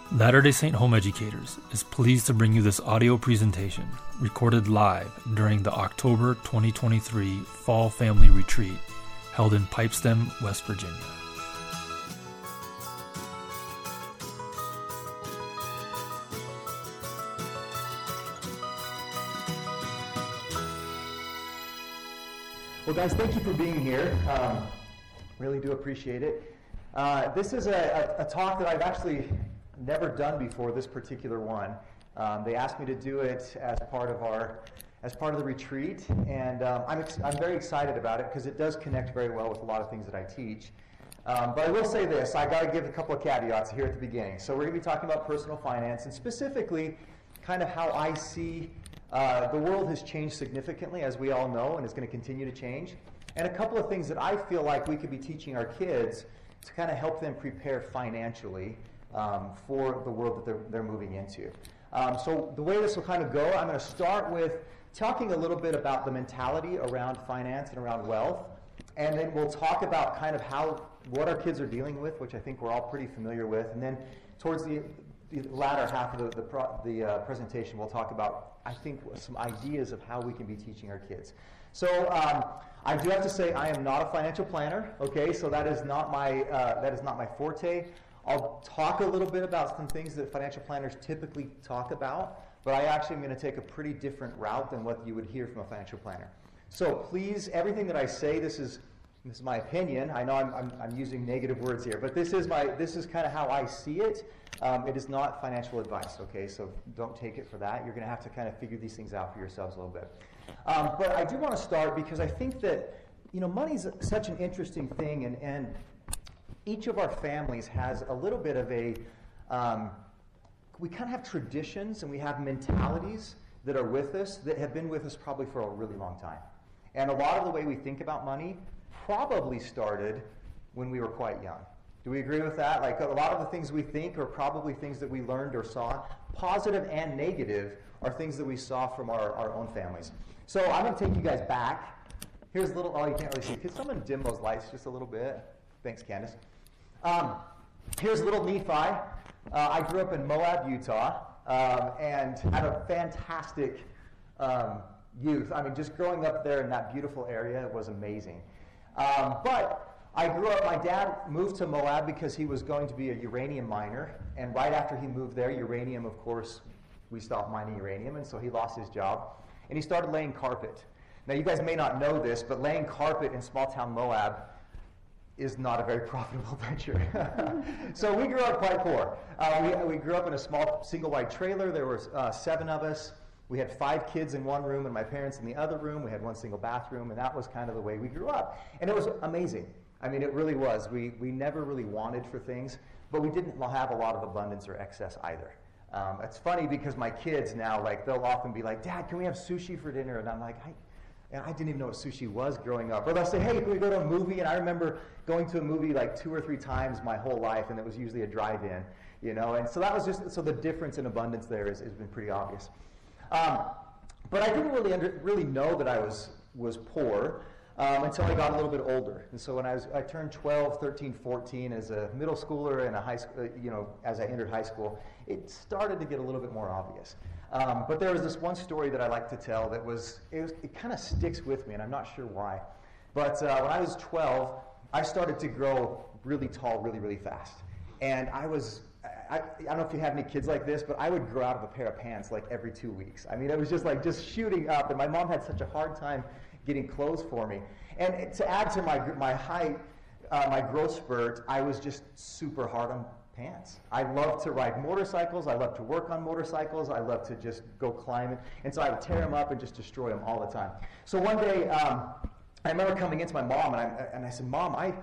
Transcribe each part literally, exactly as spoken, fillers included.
Latter-day Saint Home Educators is pleased to bring you this audio presentation recorded live during the October twenty twenty-three Fall Family Retreat held in Pipestem, West Virginia. Well, guys, thank you for being here. Um, really do appreciate it. Uh, this is a, a, a talk that I've actually never done before, this particular one. Um, they asked me to do it as part of our, as part of the retreat, and um, I'm, ex- I'm very excited about it because it does connect very well with a lot of things that I teach. Um, but I will say this, I got to give a couple of caveats here at the beginning. So we're going to be talking about personal finance, and specifically kind of how I see uh, the world has changed significantly, as we all know, and is going to continue to change. And a couple of things that I feel like we could be teaching our kids to kind of help them prepare financially Um, for the world that they're, they're moving into. Um, so the way this will kind of go, I'm going to start with talking a little bit about the mentality around finance and around wealth, and then we'll talk about kind of how, what our kids are dealing with, which I think we're all pretty familiar with, and then towards the, the latter half of the, the, pro, the uh, presentation, we'll talk about, I think, some ideas of how we can be teaching our kids. So um, I do have to say I am not a financial planner, okay, so that is not my, uh, that is not my forte. I'll talk a little bit about some things that financial planners typically talk about, but I actually am going to take a pretty different route than what you would hear from a financial planner. So please, everything that I say, this is this is my opinion. I know I'm, I'm, I'm using negative words here, but this is my this is kind of how I see it. Um, it is not financial advice, okay? So don't take it for that. You're going to have to kind of figure these things out for yourselves a little bit. Um, but I do want to start because I think that you know money is such an interesting thing, and and each of our families has a little bit of a, um, we kind of have traditions and we have mentalities that are with us that have been with us probably for a really long time. And a lot of the way we think about money probably started when we were quite young. Do we agree with that? Like a lot of the things we think are probably things that we learned or saw, positive and negative, are things that we saw from our, our own families. So I'm going to take you guys back. Here's a little, oh, you can't really see. Could someone dim those lights just a little bit? Thanks, Candace. Um, here's little Nephi. Uh, I grew up in Moab, Utah, um, and had a fantastic um, youth. I mean, just growing up there in that beautiful area was amazing. Um, but I grew up, my dad moved to Moab because he was going to be a uranium miner, and right after he moved there, uranium, of course, we stopped mining uranium, and so he lost his job, and he started laying carpet. Now, you guys may not know this, but laying carpet in small-town Moab is not a very profitable venture. So we grew up quite poor. Uh, we, we grew up in a small single-wide trailer. There were uh, seven of us. We had five kids in one room and my parents in the other room. We had one single bathroom, and that was kind of the way we grew up. And it was amazing. I mean, it really was. We, we never really wanted for things, but we didn't have a lot of abundance or excess either. Um, it's funny because my kids now, like, they'll often be like, Dad, can we have sushi for dinner? And I'm like, I And I didn't even know what sushi was growing up. Or they'll say, hey, can we go to a movie? And I remember going to a movie like two or three times my whole life, and it was usually a drive-in, you know. And so that was just, so the difference in abundance there has been pretty obvious. Um, but I didn't really under, really know that I was was poor um, until I got a little bit older. And so when I was, I turned twelve, thirteen, fourteen as a middle schooler and a high school, uh, you know, as I entered high school, it started to get a little bit more obvious. Um, but there was this one story that I like to tell that was, it, was, it kind of sticks with me, and I'm not sure why. But uh, when I was twelve, I started to grow really tall really, really fast. And I was, I, I don't know if you have any kids like this, but I would grow out of a pair of pants like every two weeks. I mean, it was just like just shooting up, and my mom had such a hard time getting clothes for me. And it, to add to my, my height, uh, my growth spurt, I was just super hard on pants. I love to ride motorcycles. I love to work on motorcycles. I love to just go climbing. And so I would tear them up and just destroy them all the time. So one day, um, I remember coming into my mom, and I, and I said, Mom, I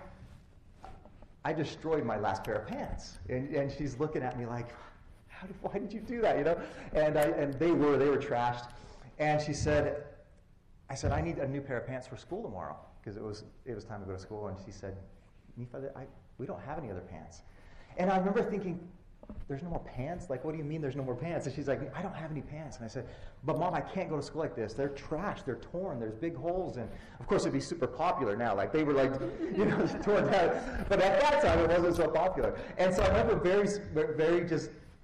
I destroyed my last pair of pants. And, and she's looking at me like, How did, why did you do that? You know? And, I, and they were, they were trashed. And she said, I said, I need a new pair of pants for school tomorrow, because it was, it was time to go to school. And she said, Nephi, I, we don't have any other pants. And I remember thinking, there's no more pants? Like, what do you mean there's no more pants? And she's like, I don't have any pants. And I said, but Mom, I can't go to school like this. They're trashed. They're torn. There's big holes. And, of course, it'd be super popular now. Like, they were, like, you know, torn down. But at that time, it wasn't so popular. And so I remember very, very just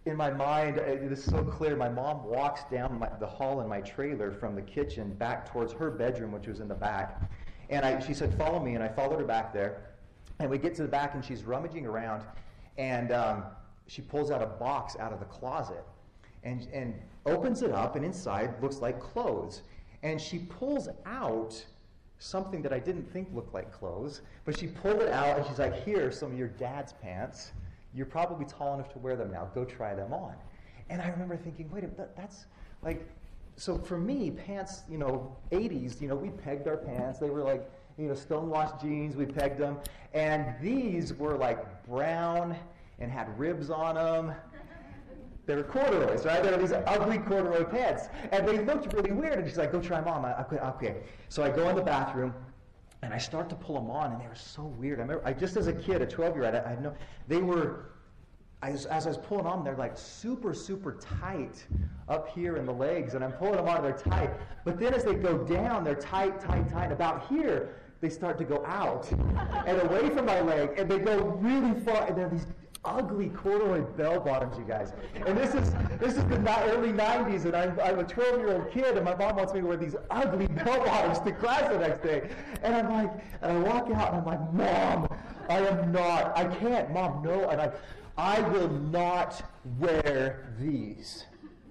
in my mind, it is so clear, my mom walks down my, the hall in my trailer from the kitchen back towards her bedroom, which was in the back. And I, she said, follow me, and I followed her back there. And we get to the back, and she's rummaging around, and um, she pulls out a box out of the closet and, and opens it up, and inside looks like clothes. And she pulls out something that I didn't think looked like clothes, but she pulled it out, and she's like, here are some of your dad's pants. You're probably tall enough to wear them now. Go try them on. And I remember thinking, wait a minute, that, that's like, so for me, pants, you know, eighties, you know, we pegged our pants. They were like, you know, stonewashed jeans, we pegged them. And these were like brown and had ribs on them. They were corduroys, right? They were these ugly corduroy pants. And they looked really weird. And she's like, go try them on. I, okay, okay. So I go in the bathroom, and I start to pull them on, and they were so weird. I remember, I, just as a kid, a twelve-year-old, I, I know they were, as, as I was pulling on, they're like super, super tight up here in the legs, and I'm pulling them on, and they're tight. But then as they go down, they're tight, tight, tight. About here, they start to go out and away from my leg, and they go really far, and they're these ugly corduroy bell bottoms, you guys. And this is this is the early nineties, and I'm, I'm a twelve-year-old kid, and my mom wants me to wear these ugly bell bottoms to class the next day. And I'm like, and I walk out, and I'm like, Mom, I am not, I can't, Mom, no. And I, I will not wear these.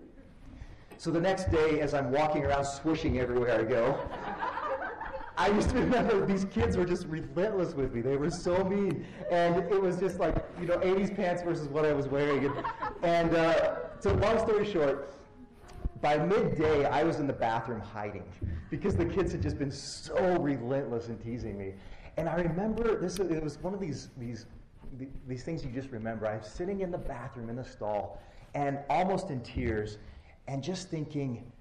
So the next day, as I'm walking around swooshing everywhere I go, I used to remember these kids were just relentless with me. They were so mean. And it was just like, you know, eighties pants versus what I was wearing. And, and uh, so long story short, by midday, I was in the bathroom hiding because the kids had just been so relentless in teasing me. And I remember, this. it was one of these, these, these things you just remember. I was sitting in the bathroom in the stall and almost in tears and just thinking,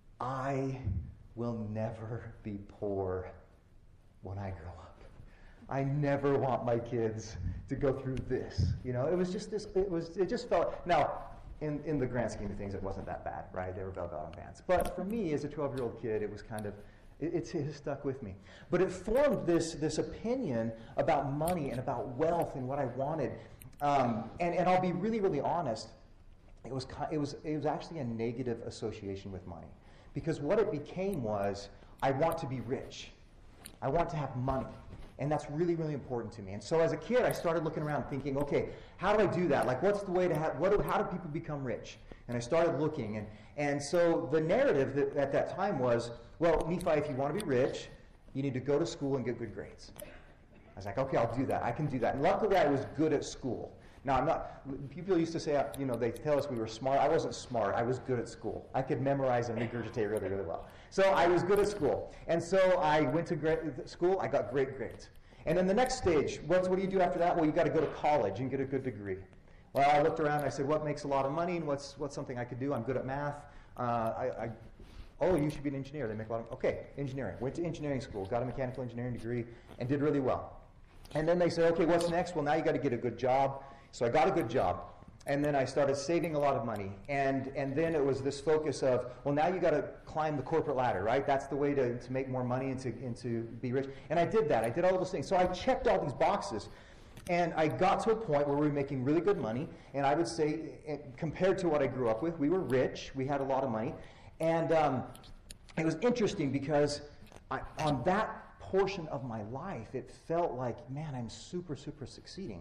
I will never be poor when I grow up. I never want my kids to go through this. You know, it was just this, it was, it just felt, now, in, in the grand scheme of things, it wasn't that bad, right? They were bell-bottom pants. But for me, as a twelve-year-old kid, it was kind of, it, it, it stuck with me. But it formed this, this opinion about money and about wealth and what I wanted. Um, and, and I'll be really, really honest, it was, it was, it was actually a negative association with money. Because what it became was, I want to be rich. I want to have money. And that's really, really important to me. And so as a kid, I started looking around thinking, okay, how do I do that? Like, what's the way to have, what do, how do people become rich? And I started looking. And, and so the narrative that, at that time was, well, Nephi, if you want to be rich, you need to go to school and get good grades. I was like, okay, I'll do that. I can do that. And luckily, I was good at school. Now, I'm not, people used to say, you know, they tell us we were smart. I wasn't smart. I was good at school. I could memorize and regurgitate really, really well. So I was good at school. And so I went to gra- school. I got great grades. And then the next stage, what's, what do you do after that? Well, you got to go to college and get a good degree. Well, I looked around and I said, what makes a lot of money and what's, what's something I could do? I'm good at math. Uh, I, I, oh, you should be an engineer. They make a lot of, okay, engineering. Went to engineering school, got a mechanical engineering degree, and did really well. And then they said, okay, what's next? Well, now you got to get a good job. So I got a good job, and then I started saving a lot of money, and and then it was this focus of, well, now you got to climb the corporate ladder, right? That's the way to, to make more money and to, and to be rich. And I did that. I did all those things. So I checked all these boxes, and I got to a point where we were making really good money, and I would say, compared to what I grew up with, we were rich. We had a lot of money, and um, it was interesting because I, on that portion of my life, it felt like, man, I'm super, super succeeding.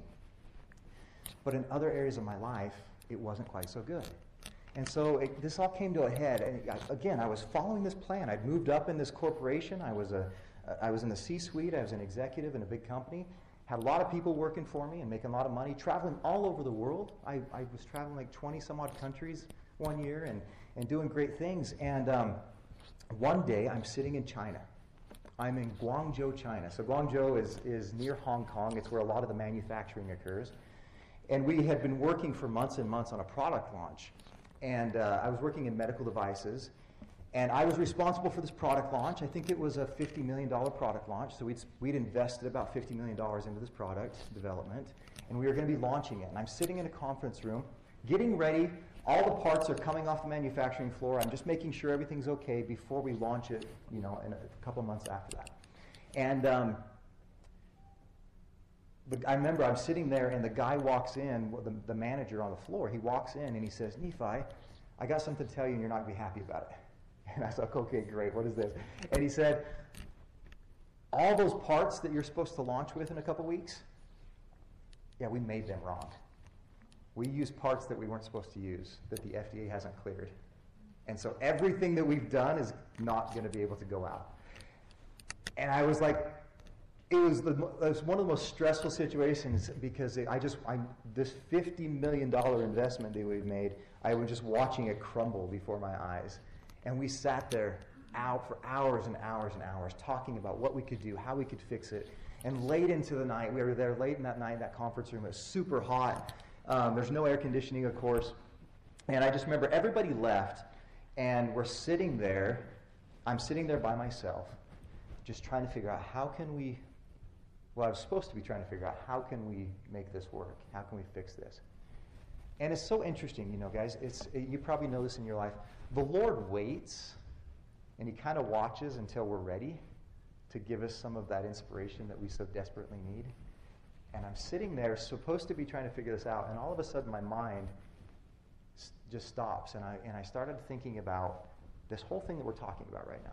But in other areas of my life, it wasn't quite so good. And so it, this all came to a head. And I, again, I was following this plan. I'd moved up in this corporation. I was, a, I was in the C-suite. I was an executive in a big company. Had a lot of people working for me and making a lot of money, traveling all over the world. I, I was traveling like twenty some odd countries one year and, and doing great things. And um, one day, I'm sitting in China. I'm in Guangzhou, China. So Guangzhou is, is near Hong Kong. It's where a lot of the manufacturing occurs. And we had been working for months and months on a product launch. And uh, I was working in medical devices. And I was responsible for this product launch. I think it was a fifty million dollars product launch. So we'd, we'd invested about fifty million dollars into this product development. And we were going to be launching it. And I'm sitting in a conference room, getting ready. All the parts are coming off the manufacturing floor. I'm just making sure everything's okay before we launch it, you know, in a couple months after that. And um, the, I remember I'm sitting there, and the guy walks in, the, the manager on the floor, he walks in, and he says, Nephi, I got something to tell you, and you're not going to be happy about it. And I was like, okay, great, what is this? And he said, all those parts that you're supposed to launch with in a couple weeks, yeah, we made them wrong. We used parts that we weren't supposed to use, that the F D A hasn't cleared. And so everything that we've done is not going to be able to go out. And I was like, it was, the, it was one of the most stressful situations, because I just, I, this fifty million dollars investment that we've made, I was just watching it crumble before my eyes. And we sat there out for hours and hours and hours talking about what we could do, how we could fix it. And late into the night, we were there late in that night in that conference room. It was super hot. Um, there's no air conditioning, of course. And I just remember everybody left, and we're sitting there. I'm sitting there by myself, just trying to figure out how can we, well, I was supposed to be trying to figure out how can we make this work? How can we fix this? And it's so interesting, you know, guys. It's it, you probably know this in your life. The Lord waits, and he kind of watches until we're ready to give us some of that inspiration that we so desperately need. And I'm sitting there, supposed to be trying to figure this out, and all of a sudden my mind s- just stops, and I and I started thinking about this whole thing that we're talking about right now.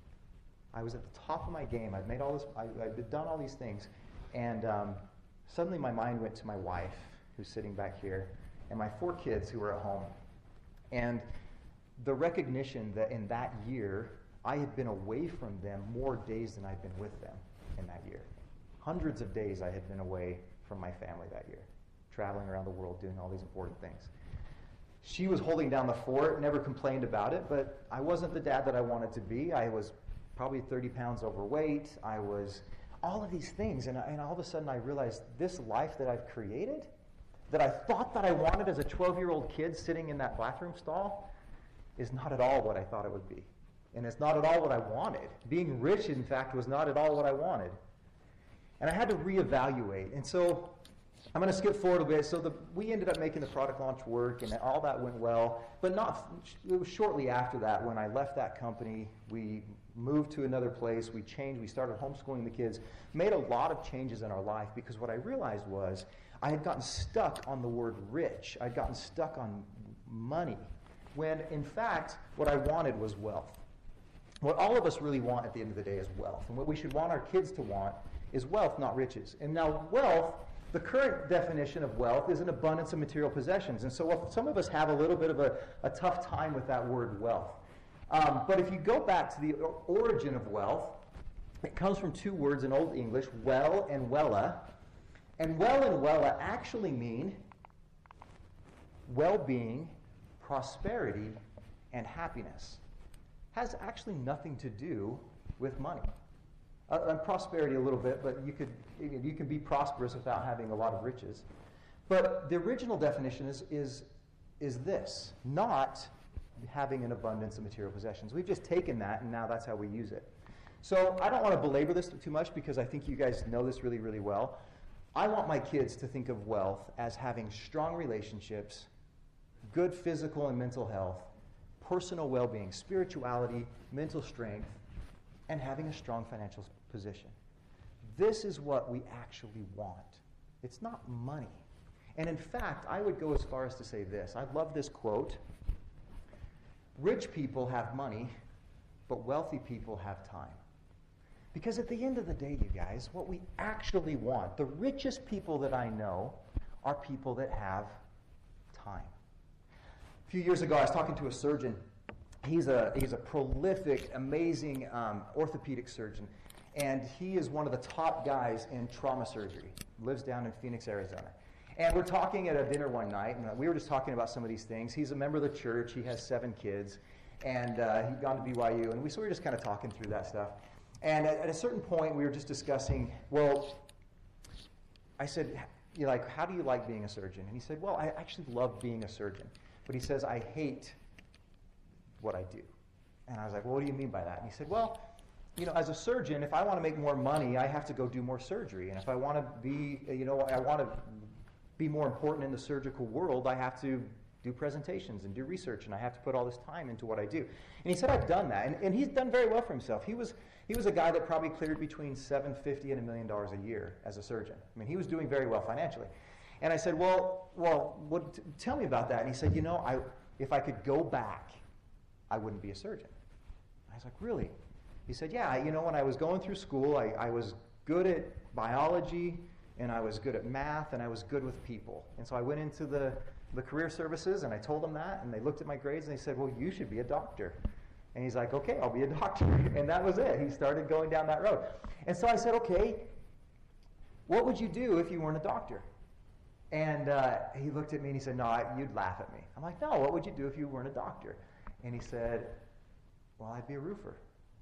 I was at the top of my game. I'd made all this. I, I'd done all these things, and um, suddenly my mind went to my wife, who's sitting back here, and my four kids who were at home, and the recognition that in that year I had been away from them more days than I'd been with them in that year. Hundreds of days I had been away from my family that year, traveling around the world doing all these important things. She was holding down the fort, never complained about it, but I wasn't the dad that I wanted to be. I was probably thirty pounds overweight. I was all of these things, and, and all of a sudden I realized this life that I've created, that I thought that I wanted as a twelve-year-old kid sitting in that bathroom stall, is not at all what I thought it would be. And it's not at all what I wanted. Being rich, in fact, was not at all what I wanted. And I had to reevaluate. And so I'm going to skip forward a bit. So the, we ended up making the product launch work, and all that went well. But not. It was shortly after that when I left that company. We moved to another place. We changed. We started homeschooling the kids. Made a lot of changes in our life, because what I realized was I had gotten stuck on the word rich. I'd gotten stuck on money, when in fact what I wanted was wealth. What all of us really want at the end of the day is wealth. And what we should want our kids to want is wealth, not riches. And now wealth, the current definition of wealth is an abundance of material possessions. And so some of us have a little bit of a, a tough time with that word wealth. Um, but if you go back to the origin of wealth, it comes from two words in Old English, well and wella. And well and wella actually mean well-being, prosperity, and happiness. Has actually nothing to do with money. Uh, and prosperity a little bit, but you could you can be prosperous without having a lot of riches. But the original definition is is is this, not having an abundance of material possessions. We've just taken that, and now that's how we use it. So I don't want to belabor this too much, because I think you guys know this really, really well. I want my kids to think of wealth as having strong relationships, good physical and mental health, personal well-being, spirituality, mental strength, and having a strong financial position. This is what we actually want. It's not money. And in fact, I would go as far as to say this. I love this quote. Rich people have money, but wealthy people have time. Because at the end of the day, you guys, what we actually want, the richest people that I know are people that have time. A few years ago, I was talking to a surgeon. He's a he's a prolific, amazing um, orthopedic surgeon, and he is one of the top guys in trauma surgery. Lives down in Phoenix, Arizona. And we're talking at a dinner one night, and we were just talking about some of these things. He's a member of the church. He has seven kids, and uh, he'd gone to B Y U, and we so we were just kind of talking through that stuff. And at, at a certain point, we were just discussing. Well, I said, you know, like, how do you like being a surgeon? And he said, well, I actually love being a surgeon. But he says, I hate what I do. And I was like, well, what do you mean by that? And he said, well, you know, as a surgeon, if I want to make more money, I have to go do more surgery. And if I want to be, you know, I want to be more important in the surgical world, I have to do presentations and do research, and I have to put all this time into what I do. And he said, I've done that, and, and he's done very well for himself. He was he was a guy that probably cleared between seven hundred fifty thousand dollars and a million dollars a year as a surgeon. I mean, he was doing very well financially. And I said, well, well, what, t- tell me about that. And he said, you know, I if I could go back, I wouldn't be a surgeon. I was like, really? He said, yeah, you know, when I was going through school, I, I was good at biology, and I was good at math, and I was good with people. And so I went into the, the career services, and I told them that, and they looked at my grades, and they said, well, you should be a doctor. And he's like, okay, I'll be a doctor. And that was it. He started going down that road. And so I said, okay, what would you do if you weren't a doctor? And uh, he looked at me, and he said, no, I, you'd laugh at me. I'm like, no, what would you do if you weren't a doctor? And he said, well, I'd be a roofer.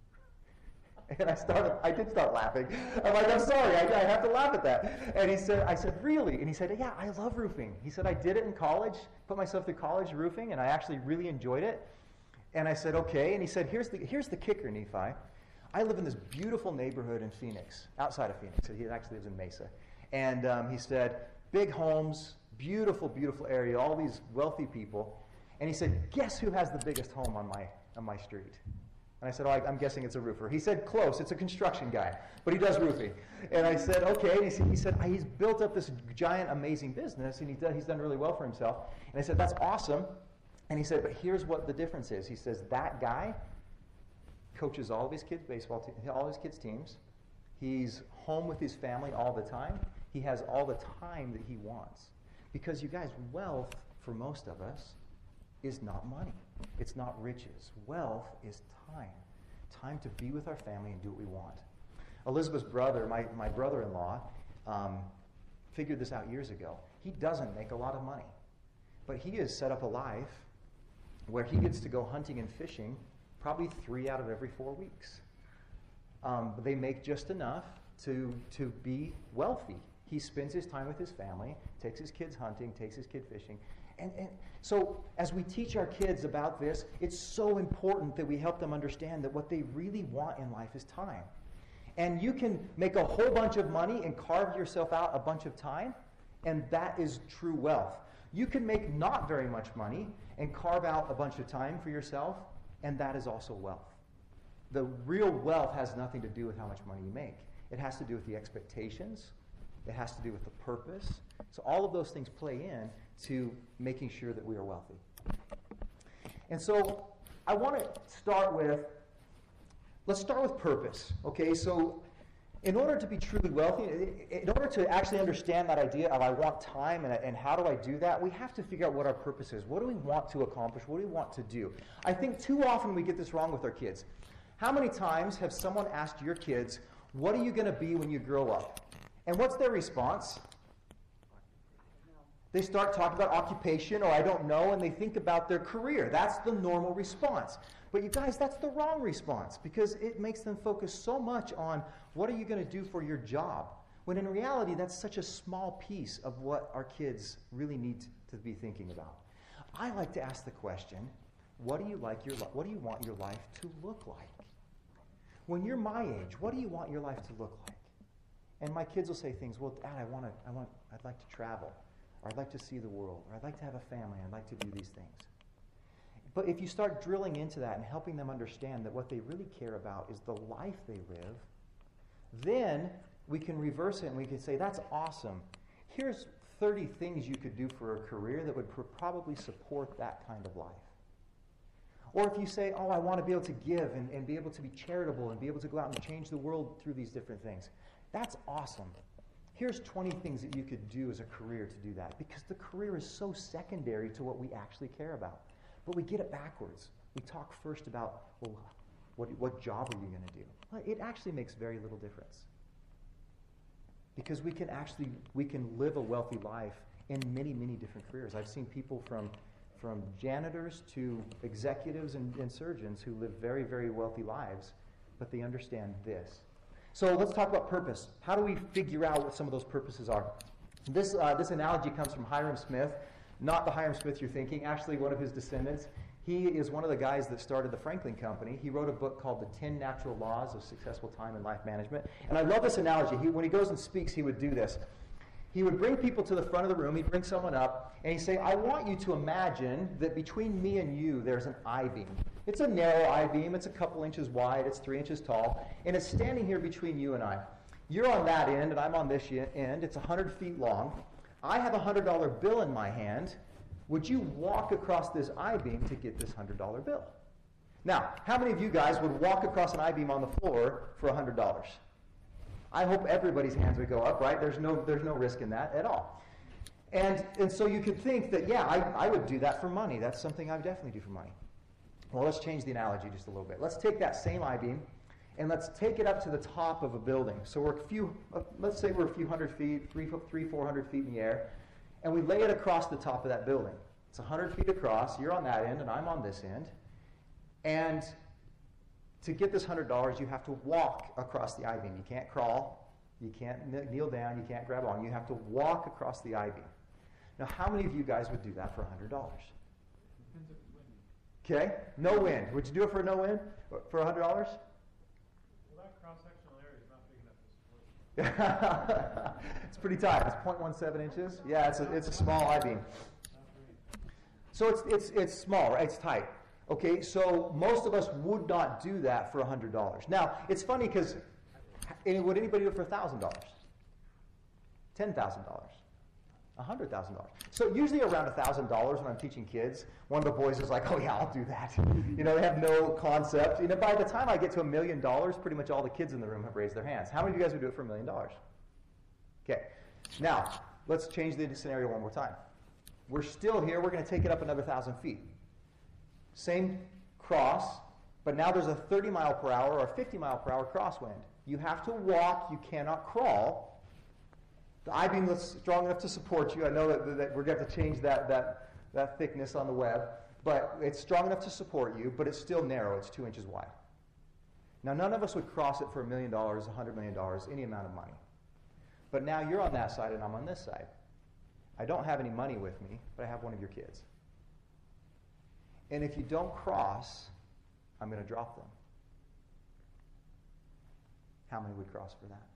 And I started, I did start laughing. I'm like, I'm sorry, I, I have to laugh at that. And he said, I said, really? And he said, yeah, I love roofing. He said, I did it in college, put myself through college roofing, and I actually really enjoyed it. And I said, okay. And he said, here's the here's the kicker, Nephi. I live in this beautiful neighborhood in Phoenix, outside of Phoenix. He actually lives in Mesa. And um, he said, big homes, beautiful, beautiful area, all these wealthy people. And he said, guess who has the biggest home on my on my street? And I said, oh, I, I'm guessing it's a roofer. He said, close, it's a construction guy, but he does roofing. And I said, okay. And he said, he said he's built up this giant, amazing business, and he done, he's done really well for himself. And I said, that's awesome. And he said, but here's what the difference is. He says, that guy coaches all of his kids' baseball, te- all his kids' teams. He's home with his family all the time. He has all the time that he wants. Because, you guys, wealth, for most of us, is not money. It's not riches. Wealth is time. Time to be with our family and do what we want. Elizabeth's brother, my, my brother-in-law, um, figured this out years ago. He doesn't make a lot of money. But he has set up a life where he gets to go hunting and fishing probably three out of every four weeks. Um, but they make just enough to, to be wealthy. He spends his time with his family, takes his kids hunting, takes his kid fishing. And, and so as we teach our kids about this, it's so important that we help them understand that what they really want in life is time. And you can make a whole bunch of money and carve yourself out a bunch of time, and that is true wealth. You can make not very much money and carve out a bunch of time for yourself, and that is also wealth. The real wealth has nothing to do with how much money you make. It has to do with the expectations. It has to do with the purpose. So all of those things play in to making sure that we are wealthy. And so I want to start with, let's start with purpose. Okay, so in order to be truly wealthy, in order to actually understand that idea of I want time and, and how do I do that, we have to figure out what our purpose is. What do we want to accomplish? What do we want to do? I think too often we get this wrong with our kids. How many times have someone asked your kids, what are you going to be when you grow up? And what's their response? They start talking about occupation, or I don't know, and they think about their career. That's the normal response. But you guys, that's the wrong response, because it makes them focus so much on what are you going to do for your job, when in reality that's such a small piece of what our kids really need to be thinking about. I like to ask the question, what do you like your li- what do you want your life to look like? When you're my age, what do you want your life to look like? And my kids will say things, well, Dad, I want to, I want, I'd like to travel, or I'd like to see the world, or I'd like to have a family, I'd like to do these things. But if you start drilling into that and helping them understand that what they really care about is the life they live, then we can reverse it and we can say, that's awesome. Here's thirty things you could do for a career that would pr- probably support that kind of life. Or if you say, oh, I want to be able to give and, and be able to be charitable and be able to go out and change the world through these different things. That's awesome. Here's twenty things that you could do as a career to do that, because the career is so secondary to what we actually care about. But we get it backwards. We talk first about, well, what, what job are you going to do? Well, it actually makes very little difference. Because we can actually, we can live a wealthy life in many, many different careers. I've seen people from, from janitors to executives and, and surgeons who live very, very wealthy lives, but they understand this. So let's talk about purpose. How do we figure out what some of those purposes are? This, uh, this analogy comes from Hiram Smith, not the Hiram Smith you're thinking, actually one of his descendants. He is one of the guys that started the Franklin Company. He wrote a book called The ten Natural Laws of Successful Time and Life Management. And I love this analogy. He, when he goes and speaks, he would do this. He would bring people to the front of the room. He'd bring someone up, and he'd say, I want you to imagine that between me and you, there's an I-beam. It's a narrow I-beam. It's a couple inches wide. It's three inches tall. And it's standing here between you and I. You're on that end, and I'm on this end. It's one hundred feet long. I have a one hundred dollar bill in my hand. Would you walk across this I-beam to get this one hundred dollar bill? Now, how many of you guys would walk across an I-beam on the floor for one hundred dollars? I hope everybody's hands would go up, right? There's no, there's no risk in that at all. And, and so you could think that, yeah, I, I would do that for money. That's something I would definitely do for money. Well, let's change the analogy just a little bit. Let's take that same I-beam and let's take it up to the top of a building. So we're a few, uh, let's say we're a few hundred feet, three, three, four hundred feet in the air, and we lay it across the top of that building. It's one hundred feet across. You're on that end and I'm on this end. And to get this one hundred dollars, you have to walk across the I-beam. You can't crawl. You can't kneel down. You can't grab on. You have to walk across the I-beam. Now, how many of you guys would do that for one hundred dollars? Okay, no wind. Would you do it for no wind? For one hundred dollars? Well, that cross-sectional area is not big enough to support it. It's pretty tight. It's zero point one seven inches. Yeah, it's a, it's a small I-beam. So it's, it's, it's small, right? It's tight. Okay, so most of us would not do that for one hundred dollars. Now, it's funny because would anybody do it for one thousand dollars? ten thousand dollars? one hundred thousand dollars. So usually around one thousand dollars when I'm teaching kids, one of the boys is like, oh yeah, I'll do that. You know, they have no concept. You know, by the time I get to a million dollars, pretty much all the kids in the room have raised their hands. How many of you guys would do it for a million dollars? Okay, now, let's change the scenario one more time. We're still here. We're going to take it up another one thousand feet. Same cross, but now there's a thirty mile per hour or fifty mile per hour crosswind. You have to walk. You cannot crawl. The I-beam is strong enough to support you. I know that, that we're going to have to change that, that, that thickness on the web, but it's strong enough to support you, but it's still narrow. It's two inches wide. Now, none of us would cross it for a million dollars, a hundred million dollars, any amount of money. But now you're on that side and I'm on this side. I don't have any money with me, but I have one of your kids. And if you don't cross, I'm going to drop them. How many would cross for that?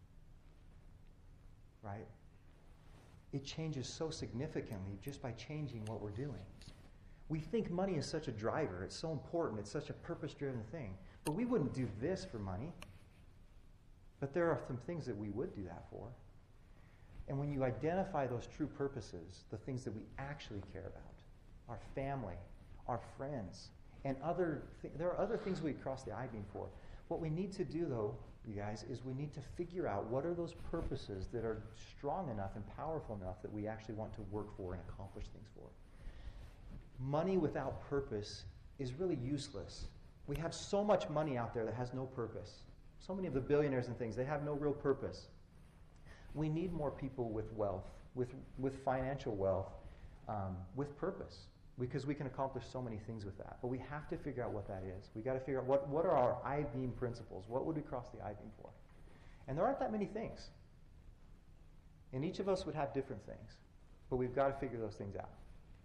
Right? It changes so significantly just by changing what we're doing. We think money is such a driver. It's so important. It's such a purpose-driven thing. But we wouldn't do this for money. But there are some things that we would do that for. And when you identify those true purposes, the things that we actually care about, our family, our friends, and other th- there are other things we cross the I-beam for. What we need to do, though, you guys, is we need to figure out what are those purposes that are strong enough and powerful enough that we actually want to work for and accomplish things for. Money without purpose is really useless. We have so much money out there that has no purpose. So many of the billionaires and things, they have no real purpose. We need more people with wealth, with, with financial wealth, um, with purpose, because we can accomplish so many things with that. But we have to figure out what that is. We've got to figure out what, what are our I-beam principles. What would we cross the I-beam for? And there aren't that many things. And each of us would have different things. But we've got to figure those things out.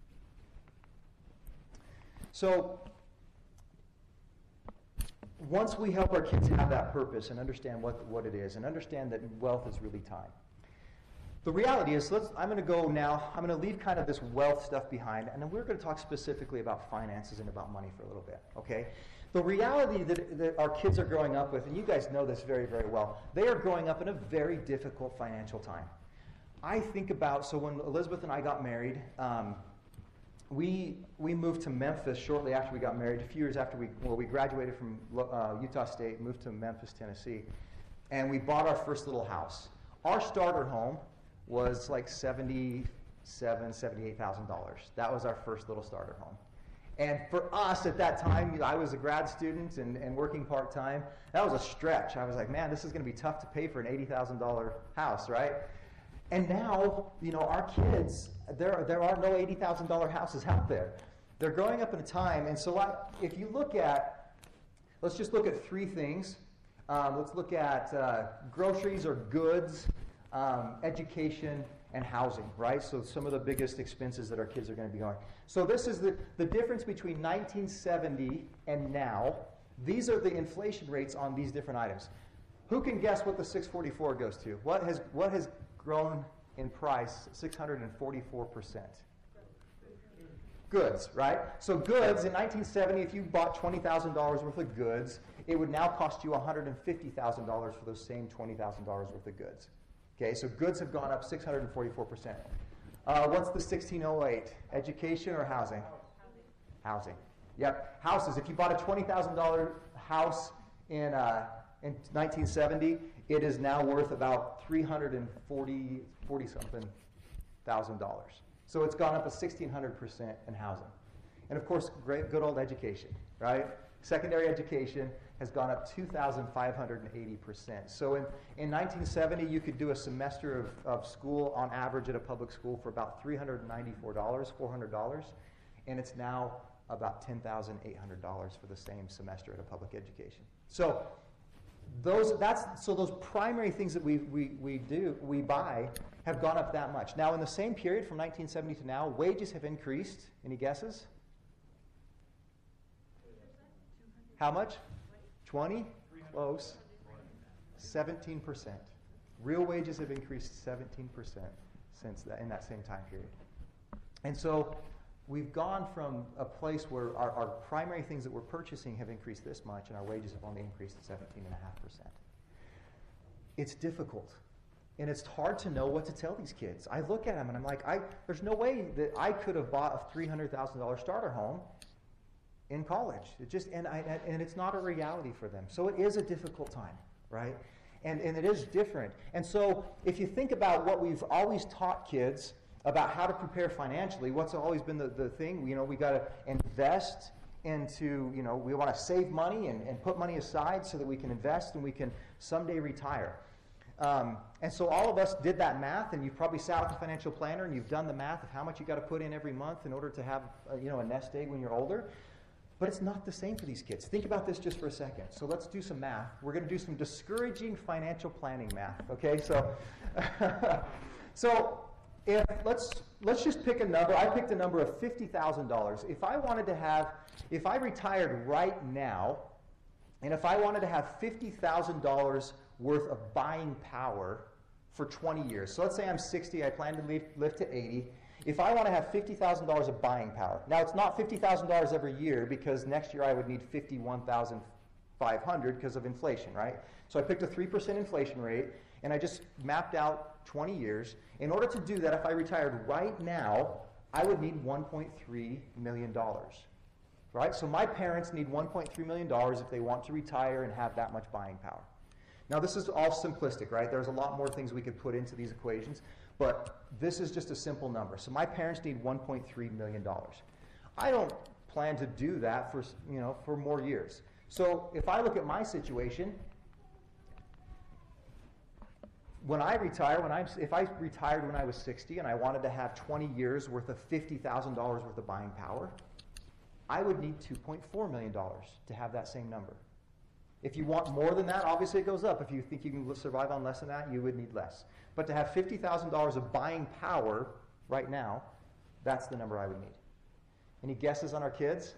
So once we help our kids have that purpose and understand what, what it is and understand that wealth is really time. The reality is, let's, I'm going to go now, I'm going to leave kind of this wealth stuff behind, and then we're going to talk specifically about finances and about money for a little bit, okay? The reality that, that our kids are growing up with, and you guys know this very, very well, they are growing up in a very difficult financial time. I think about, so when Elizabeth and I got married, um, we we moved to Memphis shortly after we got married, a few years after we, well, we graduated from uh, Utah State, moved to Memphis, Tennessee, and we bought our first little house. Our starter home was like seventy-seven thousand dollars, seventy-eight thousand dollars. That was our first little starter home. And for us at that time, I was a grad student and, and working part-time. That was a stretch. I was like, man, this is going to be tough to pay for an eighty thousand dollars house, right? And now, you know, our kids, there, there are no eighty thousand dollars houses out there. They're growing up in a time, and so I, if you look at, let's just look at three things. Um, let's look at uh, groceries or goods, um, education, and housing, right? So some of the biggest expenses that our kids are going to be going. So this is the, the difference between nineteen seventy and now. These are the inflation rates on these different items. Who can guess what the six forty-four goes to? What has what has grown in price six hundred forty-four percent. Goods, right? So goods, in nineteen seventy, if you bought twenty thousand dollars worth of goods, it would now cost you one hundred fifty thousand dollars for those same twenty thousand dollars worth of goods. Okay, so goods have gone up six hundred forty-four percent. Uh, what's the sixteen oh eight? Education or housing? Housing. Yep, houses. If you bought a twenty thousand dollars house in uh, in nineteen seventy, it is now worth about three hundred forty, forty something thousand dollars. So it's gone up a sixteen hundred percent in housing. And of course, great, good old education, right? Secondary education has gone up two thousand five hundred eighty percent. So in, in nineteen seventy, you could do a semester of, of school on average at a public school for about three hundred ninety-four dollars, four hundred dollars. And it's now about ten thousand eight hundred dollars for the same semester at a public education. So those, that's, so those primary things that we, we, we do, we buy, have gone up that much. Now, in the same period from nineteen seventy to now, wages have increased. Any guesses? How much? twenty? Close. seventeen percent. Real wages have increased seventeen percent since that, in that same time period. And so we've gone from a place where our, our primary things that we're purchasing have increased this much, and our wages have only increased seventeen point five percent. It's difficult. And it's hard to know what to tell these kids. I look at them and I'm like, I, there's no way that I could have bought a three hundred thousand dollars starter home in college. It just and I and it's not a reality for them. So it is a difficult time, right? And and it is different. And so if you think about what we've always taught kids about how to prepare financially, what's always been the, the thing, you know, we got to invest into, you know, we want to save money and, and put money aside so that we can invest and we can someday retire. Um, and so all of us did that math, and you've probably sat with a financial planner and you've done the math of how much you got to put in every month in order to have, a, you know, a nest egg when you're older. But it's not the same for these kids. Think about this just for a second. So let's do some math. We're going to do some discouraging financial planning math. Okay, so so if let's let's just pick a number. I picked a number of fifty thousand dollars. If I wanted to have, if I retired right now, and if I wanted to have fifty thousand dollars worth of buying power for twenty years. So let's say I'm sixty, I plan to live, live to eighty. If I want to have fifty thousand dollars of buying power, now it's not fifty thousand dollars every year, because next year I would need fifty-one thousand five hundred dollars because of inflation, right? So I picked a three percent inflation rate, and I just mapped out twenty years. In order to do that, if I retired right now, I would need one point three million dollars. Right? So my parents need one point three million dollars if they want to retire and have that much buying power. Now, this is all simplistic, right? There's a lot more things we could put into these equations, but this is just a simple number. So my parents need one point three million dollars. I don't plan to do that for, you know, for more years. So if I look at my situation, when I retire, when I'm, if I retired when I was sixty and I wanted to have twenty years worth of fifty thousand dollars worth of buying power, I would need two point four million dollars to have that same number. If you want more than that, obviously it goes up. If you think you can survive on less than that, you would need less. But to have fifty thousand dollars of buying power right now, that's the number I would need. Any guesses on our kids?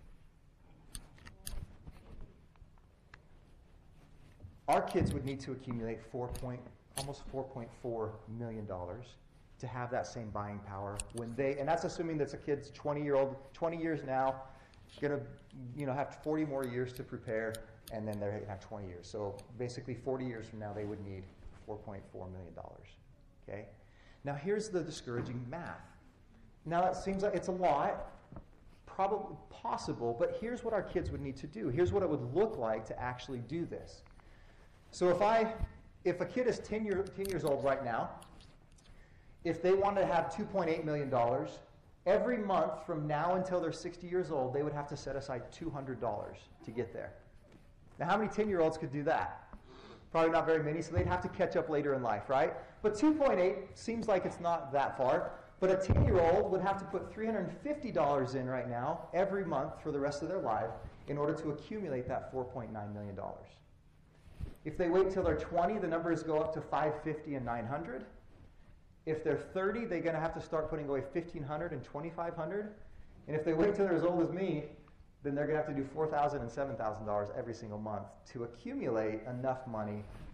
Our kids would need to accumulate four point, almost four point four million dollars to have that same buying power when they, and that's assuming that's a kid's twenty year old, twenty years now, gonna, you know, have forty more years to prepare, and then they're gonna have twenty years. So basically forty years from now, they would need four point four million dollars. Okay? Now here's the discouraging math. Now that seems like it's a lot, probably possible, but here's what our kids would need to do. Here's what it would look like to actually do this. So if I, if a kid is ten, year, ten years old right now, if they wanted to have two point eight million dollars, every month from now until they're sixty years old, they would have to set aside two hundred dollars to get there. Now, how many ten-year-olds could do that? Probably not very many, so they'd have to catch up later in life, right? But two point eight seems like it's not that far. But a ten-year-old would have to put three hundred fifty dollars in right now every month for the rest of their life in order to accumulate that four point nine million dollars. If they wait till they're twenty, the numbers go up to five hundred fifty dollars and nine hundred dollars. If they're thirty, they're going to have to start putting away fifteen hundred dollars and twenty-five hundred dollars. And if they wait till they're as old as me, then they're going to have to do four thousand dollars and seven thousand dollars every single month to accumulate enough money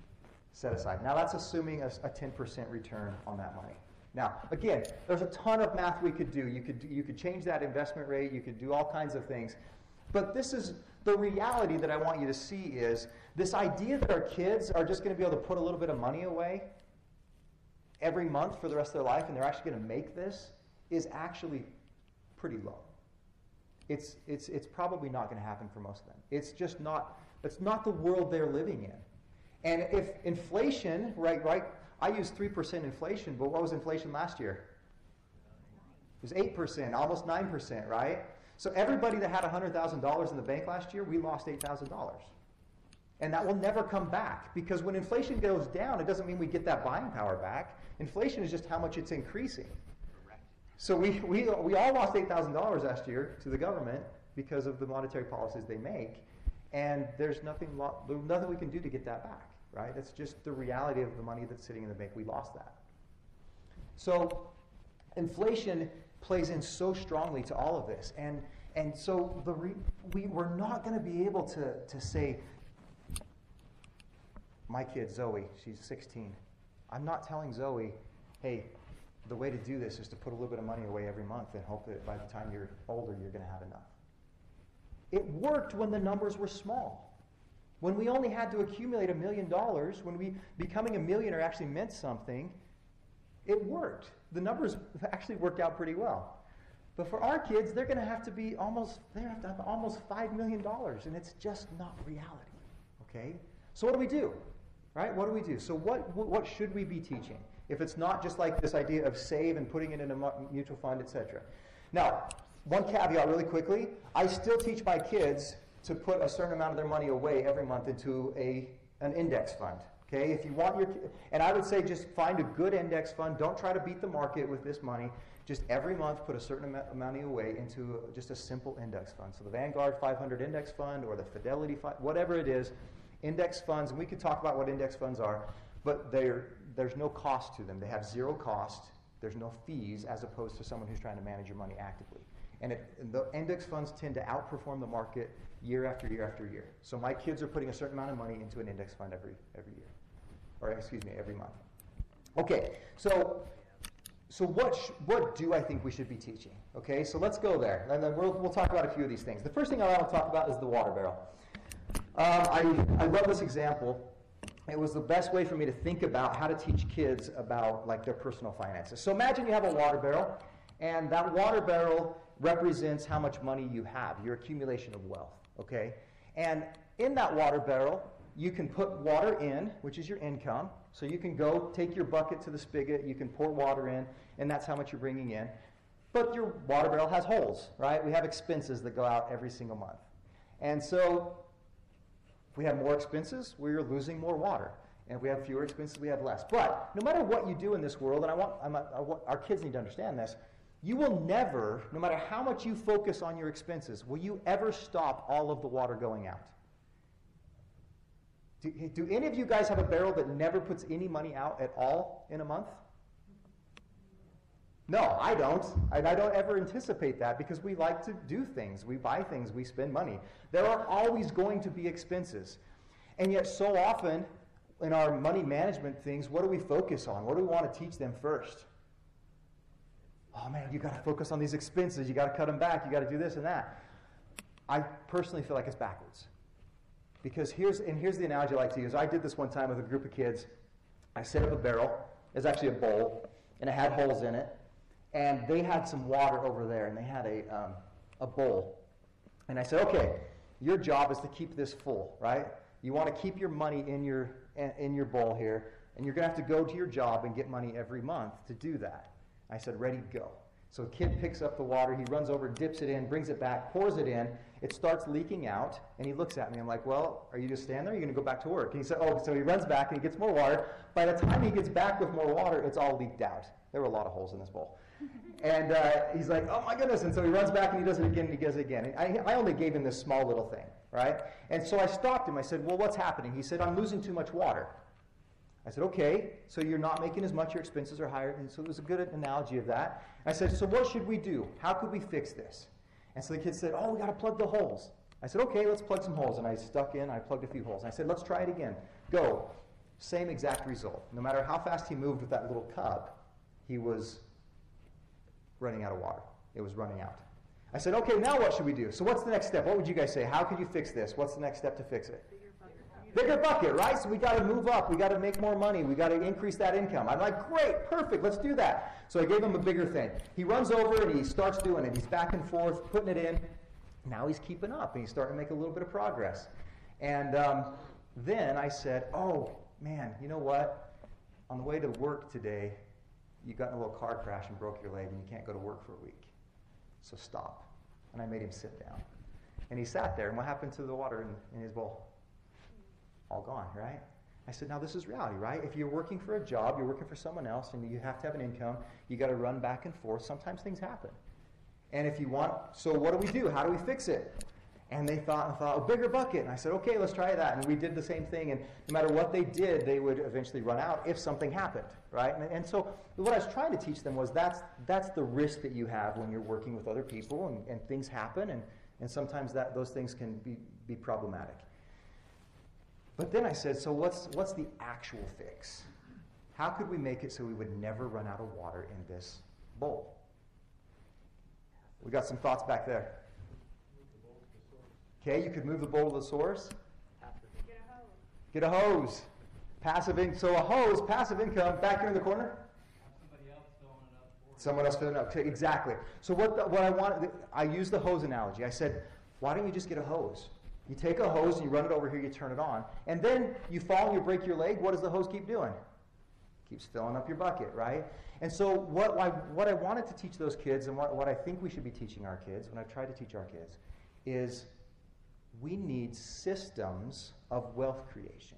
set aside. Now that's assuming a, a ten percent return on that money. Now, again, there's a ton of math we could do. You could, you could change that investment rate. You could do all kinds of things. But this is the reality that I want you to see is this idea that our kids are just going to be able to put a little bit of money away every month for the rest of their life and they're actually going to make this is actually pretty low. It's, it's, it's probably not going to happen for most of them. It's just not, it's not the world they're living in. And if inflation, right, right, I use three percent inflation, but what was inflation last year? It was eight percent, almost nine percent, right? So everybody that had one hundred thousand dollars in the bank last year, we lost eight thousand dollars. And that will never come back, because when inflation goes down, it doesn't mean we get that buying power back. Inflation is just how much it's increasing. So we, we, we all lost eight thousand dollars last year to the government because of the monetary policies they make, and there's nothing, lo- there's nothing we can do to get that back. Right? That's just the reality of the money that's sitting in the bank. We lost that. So inflation plays in so strongly to all of this. And and so the re- we, we're not going to be able to, to say, my kid, Zoe, she's sixteen. I'm not telling Zoe, hey, the way to do this is to put a little bit of money away every month and hope that by the time you're older, you're going to have enough. It worked when the numbers were small. When we only had to accumulate a million dollars, when we becoming a millionaire actually meant something, it worked. The numbers actually worked out pretty well. But for our kids, they're going to have to be almost, they have to have almost five million dollars, and it's just not reality. Okay? So what do we do? Right? What do we do? So what what should we be teaching? If it's not just like this idea of save and putting it in a mutual fund, et cetera. Now, one caveat really quickly, I still teach my kids to put a certain amount of their money away every month into a an index fund. Okay, if you want your, and I would say just find a good index fund. Don't try to beat the market with this money. Just every month put a certain amount of money away into just a simple index fund. So the Vanguard five hundred index fund or the Fidelity fund, whatever it is, index funds, and we could talk about what index funds are, but they're, there's no cost to them. They have zero cost. There's no fees as opposed to someone who's trying to manage your money actively. And, it, and the index funds tend to outperform the market year after year after year. So my kids are putting a certain amount of money into an index fund every every year, or excuse me, every month. Okay, so so what sh- what do I think we should be teaching? Okay, so let's go there, and then we'll we'll talk about a few of these things. The first thing I want to talk about is the water barrel. Um, I I love this example. It was the best way for me to think about how to teach kids about like their personal finances. So imagine you have a water barrel, and that water barrel represents how much money you have, your accumulation of wealth, okay? And in that water barrel, you can put water in, which is your income. So you can go take your bucket to the spigot, you can pour water in, and that's how much you're bringing in. But your water barrel has holes, right? We have expenses that go out every single month. And so if we have more expenses, we're losing more water. And if we have fewer expenses, we have less. But no matter what you do in this world, and I want, I'm, I want our kids need to understand this, you will never, no matter how much you focus on your expenses, will you ever stop all of the water going out? Do, do any of you guys have a barrel that never puts any money out at all in a month? No, I don't. I, I don't ever anticipate that because we like to do things. We buy things. We spend money. There are always going to be expenses. And yet so often in our money management things, what do we focus on? What do we want to teach them first? Oh man, you got to focus on these expenses. You got to cut them back. You got to do this and that. I personally feel like it's backwards. Because here's, and here's the analogy I like to use. I did this one time with a group of kids. I set up a barrel. It's actually a bowl, and it had holes in it. And they had some water over there, and they had a, um, a bowl. And I said, okay, your job is to keep this full, right? You want to keep your money in your, in your bowl here, and you're going to have to go to your job and get money every month to do that. I said, ready, go. So a kid picks up the water, he runs over, dips it in, brings it back, pours it in, it starts leaking out, and he looks at me. I'm like, well, are you just standing there, or are you going to go back to work? And he said, oh, so he runs back and he gets more water. By the time he gets back with more water, it's all leaked out. There were a lot of holes in this bowl. And uh, he's like, oh my goodness, and so he runs back and he does it again and he does it again. And I, I only gave him this small little thing, right? And so I stopped him. I said, well, what's happening? He said, I'm losing too much water. I said, okay, so you're not making as much, your expenses are higher. And so it was a good analogy of that. I said, so what should we do? How could we fix this? And so the kid said, oh, we got to plug the holes. I said, okay, let's plug some holes. And I stuck in, I plugged a few holes. And I said, let's try it again. Go. Same exact result. No matter how fast he moved with that little cup, he was running out of water. It was running out. I said, okay, now what should we do? So what's the next step? What would you guys say? How could you fix this? What's the next step to fix it? Bigger bucket, right? So we got to move up. We got to make more money. We got to increase that income. I'm like, great, perfect, let's do that. So I gave him a bigger thing. He runs over and he starts doing it. He's back and forth, putting it in. Now he's keeping up, and he's starting to make a little bit of progress. And um, then I said, oh, man, you know what? On the way to work today, you got in a little car crash and broke your leg, and you can't go to work for a week. So stop. And I made him sit down. And he sat there, and what happened to the water in, in his bowl? All gone, right? I said, now this is reality, right? If you're working for a job, you're working for someone else, and you have to have an income, you got to run back and forth. Sometimes things happen. And if you want, so what do we do? How do we fix it? And they thought and thought, a bigger bucket. And I said, okay, let's try that. And we did the same thing. And no matter what they did, they would eventually run out if something happened, right? And, and so what I was trying to teach them was that's that's the risk that you have when you're working with other people, and, and things happen, and, and sometimes that those things can be, be problematic. But then I said, so what's what's the actual fix? How could we make it so we would never run out of water in this bowl? We got some thoughts back there. Okay, you could move the bowl to the source. Get a hose. Get a hose. Passive in, so a hose, passive income, back here in the corner. Somebody else filling it up for you. Someone else filling it up. Okay, exactly. So what the, what I wanted, I used the hose analogy. I said, why don't you just get a hose? You take a hose and you run it over here, you turn it on, and then you fall and you break your leg. What does the hose keep doing? Keeps filling up your bucket, right? And so what I, what I wanted to teach those kids, and what, what I think we should be teaching our kids, when I've tried to teach our kids, is we need systems of wealth creation.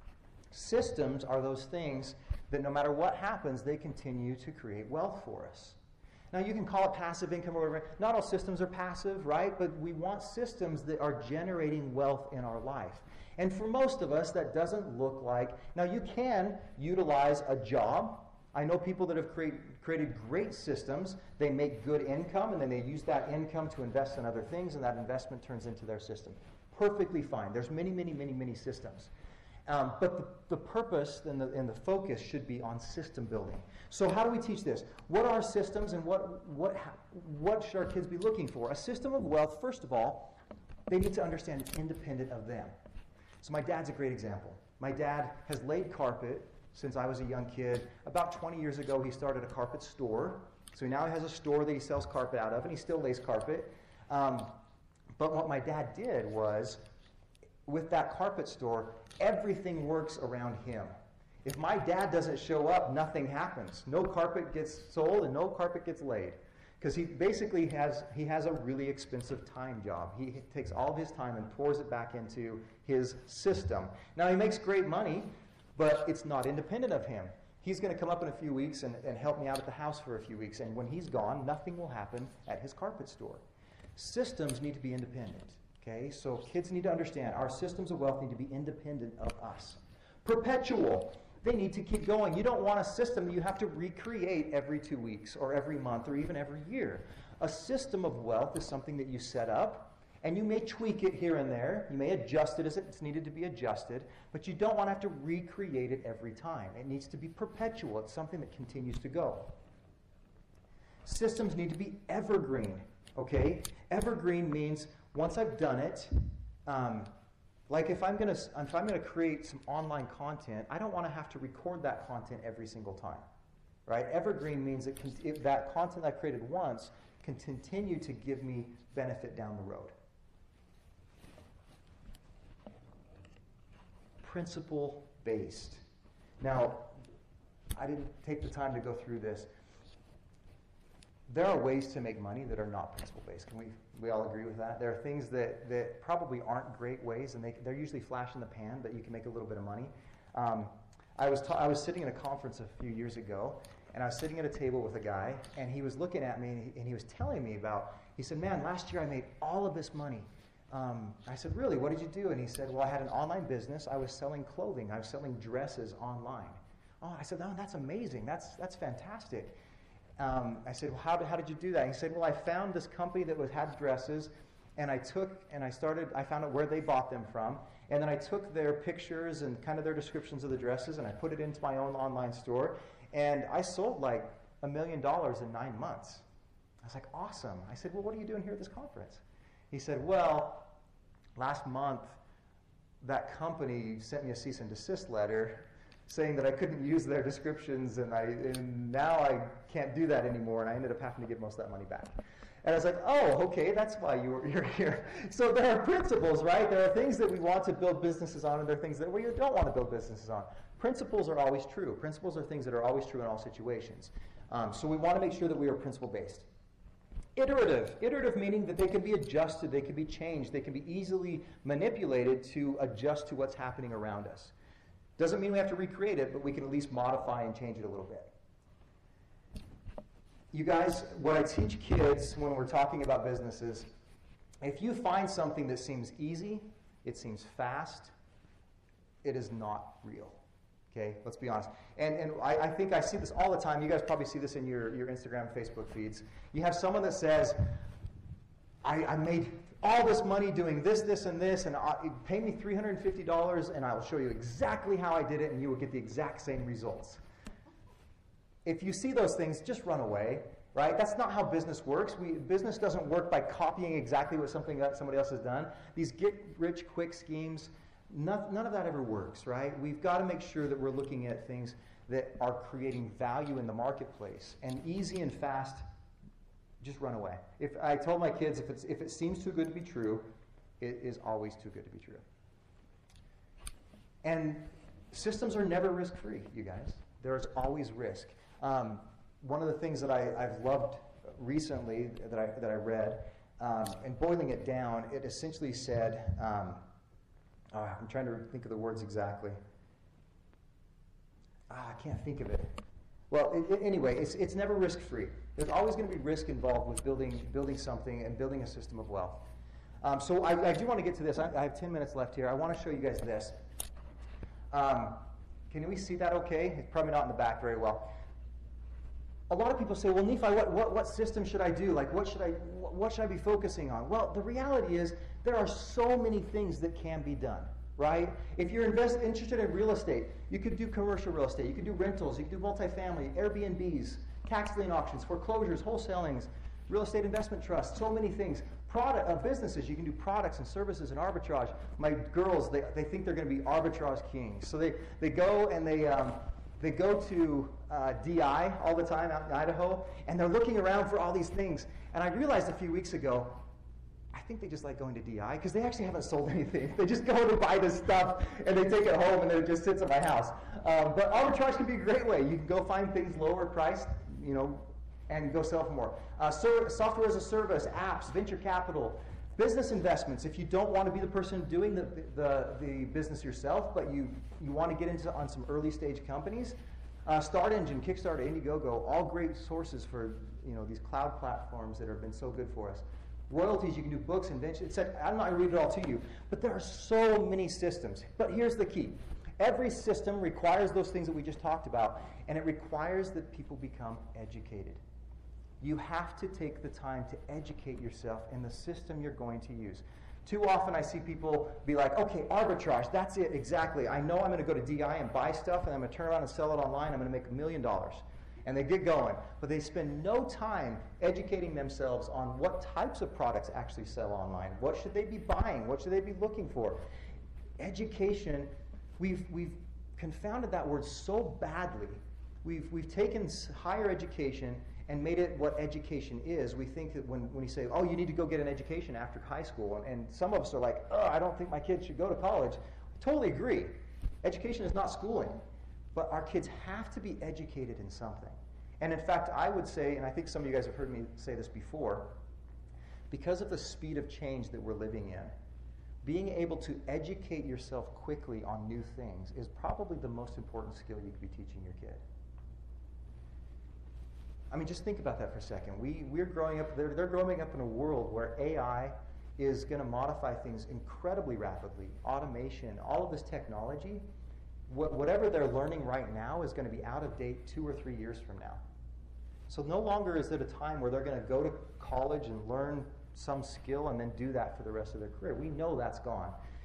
Systems are those things that no matter what happens, they continue to create wealth for us. Now, you can call it passive income or whatever. Not all systems are passive, right? But we want systems that are generating wealth in our life. And for most of us, that doesn't look like... Now, you can utilize a job. I know people that have create, created great systems. They make good income, and then they use that income to invest in other things, and that investment turns into their system. Perfectly fine. There's many, many, many, many systems. Um, but the, the purpose and the, and the focus should be on system building. So how do we teach this? What are systems, and what, what, what should our kids be looking for? A system of wealth, first of all, they need to understand it's independent of them. So my dad's a great example. My dad has laid carpet since I was a young kid. About twenty years ago, he started a carpet store. So now he has a store that he sells carpet out of, and he still lays carpet. Um, but what my dad did was, with that carpet store, everything works around him. If my dad doesn't show up, nothing happens. No carpet gets sold and no carpet gets laid. Because he basically has he has a really expensive time job. He takes all of his time and pours it back into his system. Now, he makes great money, but it's not independent of him. He's going to come up in a few weeks and, and help me out at the house for a few weeks. And when he's gone, nothing will happen at his carpet store. Systems need to be independent. Okay, so kids need to understand our systems of wealth need to be independent of us. Perpetual. They need to keep going. You don't want a system that you have to recreate every two weeks or every month or even every year. A system of wealth is something that you set up, and you may tweak it here and there. You may adjust it as it's needed to be adjusted, but you don't want to have to recreate it every time. It needs to be perpetual. It's something that continues to go. Systems need to be evergreen. Okay? Evergreen means once I've done it, um, like if I'm going to if I'm going to create some online content, I don't want to have to record that content every single time, right? Evergreen means it can, if that content I created once can continue to give me benefit down the road. Principle-based. Now, I didn't take the time to go through this. There are ways to make money that are not principle-based. Can we we all agree with that? There are things that, that probably aren't great ways, and they, they're usually flash in the pan, but you can make a little bit of money. Um, I was ta- I was sitting in a conference a few years ago, and I was sitting at a table with a guy, and he was looking at me, and he, and he was telling me about, he said, man, last year I made all of this money. Um, I said, really, what did you do? And he said, well, I had an online business. I was selling clothing. I was selling dresses online. Oh, I said, no, that's amazing. That's that's fantastic. Um, I said, well, how did, how did you do that? He said, well, I found this company that was, had dresses, and I took and I started, I found out where they bought them from, And then I took their pictures and kind of their descriptions of the dresses, and I put it into my own online store. And I sold like a million dollars in nine months. I was like, awesome. I said, well, what are you doing here at this conference? He said, well, last month, that company sent me a cease and desist letter saying that I couldn't use their descriptions, and, I, and now I can't do that anymore, and I ended up having to give most of that money back. And I was like, oh, okay, that's why you were, you're here. So there are principles, right? There are things that we want to build businesses on, and there are things that we don't want to build businesses on. Principles are always true. Principles are things that are always true in all situations. Um, so we want to make sure that we are principle-based. Iterative. Iterative meaning that they can be adjusted, they can be changed, they can be easily manipulated to adjust to what's happening around us. Doesn't mean we have to recreate it, but we can at least modify and change it a little bit. You guys, what I teach kids when we're talking about businesses, if you find something that seems easy, it seems fast, it is not real. Okay, let's be honest. And, and I, I think I see this all the time. You guys probably see this in your, your Instagram, Facebook feeds. You have someone that says, I, I made all this money doing this, this, and this, and I, pay me three hundred fifty dollars, and I will show you exactly how I did it, and you will get the exact same results. If you see those things, just run away, right? That's not how business works. We, business doesn't work by copying exactly what something that somebody else has done. These get-rich-quick schemes, none, none of that ever works, right? We've got to make sure that we're looking at things that are creating value in the marketplace. And easy and fast, just run away. If I told my kids, if, it's, if it seems too good to be true, it is always too good to be true. And systems are never risk-free, you guys. There is always risk. Um, one of the things that I, I've loved recently that I, that I read, um, and boiling it down, it essentially said, um, oh, I'm trying to think of the words exactly. Ah, I can't think of it. Well, it, it, anyway, it's, it's never risk-free. There's always going to be risk involved with building, building something and building a system of wealth. Um, so I, I do want to get to this. I, I have ten minutes left here. I want to show you guys this. Um, can we see that okay? It's probably not in the back very well. A lot of people say, well, Nephi, what, what, what system should I do? Like, what should I, what should I be focusing on? Well, the reality is there are so many things that can be done, right? If you're invest, interested in real estate, you could do commercial real estate. You could do rentals. You could do multifamily, Airbnbs, tax lien auctions, foreclosures, wholesalings, real estate investment trusts, so many things. Product, uh, businesses, you can do products and services and arbitrage. My girls, they, they think they're going to be arbitrage kings. So they, they go and they... Um, They go to uh, D I all the time out in Idaho, and they're looking around for all these things. And I realized a few weeks ago, I think they just like going to D I because they actually haven't sold anything. They just go to buy this stuff, and they take it home, and then it just sits at my house. Um, but arbitrage can be a great way. You can go find things lower priced, you know, and go sell for more. Uh, so, software as a service, apps, venture capital, business investments. If you don't want to be the person doing the, the, the business yourself, but you, you want to get into on some early stage companies, uh, Start Engine, Kickstarter, Indiegogo, all great sources for you know these cloud platforms that have been so good for us. Royalties, you can do books, inventions, et cetera. I'm not going to read it all to you, but there are so many systems. But here's the key. Every system requires those things that we just talked about, and it requires that people become educated. You have to take the time to educate yourself in the system you're going to use. Too often I see people be like, okay, arbitrage, that's it, exactly. I know I'm going to go to D I and buy stuff, and I'm going to turn around and sell it online. I'm going to make a million dollars. And they get going. But they spend no time educating themselves on what types of products actually sell online. What should they be buying? What should they be looking for? Education, we've, we've confounded that word so badly. We've, we've taken higher education and made it what education is. We think that when, when you say, oh, you need to go get an education after high school, and, and some of us are like, oh, I don't think my kids should go to college. I totally agree. Education is not schooling, but our kids have to be educated in something. And in fact, I would say, and I think some of you guys have heard me say this before, because of the speed of change that we're living in, being able to educate yourself quickly on new things is probably the most important skill you could be teaching your kid. I mean, just think about that for a second. We, we're growing up, they're, they're growing up in a world where A I is going to modify things incredibly rapidly. Automation, all of this technology, wh- whatever they're learning right now is going to be out of date two or three years from now. So no longer is it a time where they're going to go to college and learn some skill and then do that for the rest of their career. We know that's gone.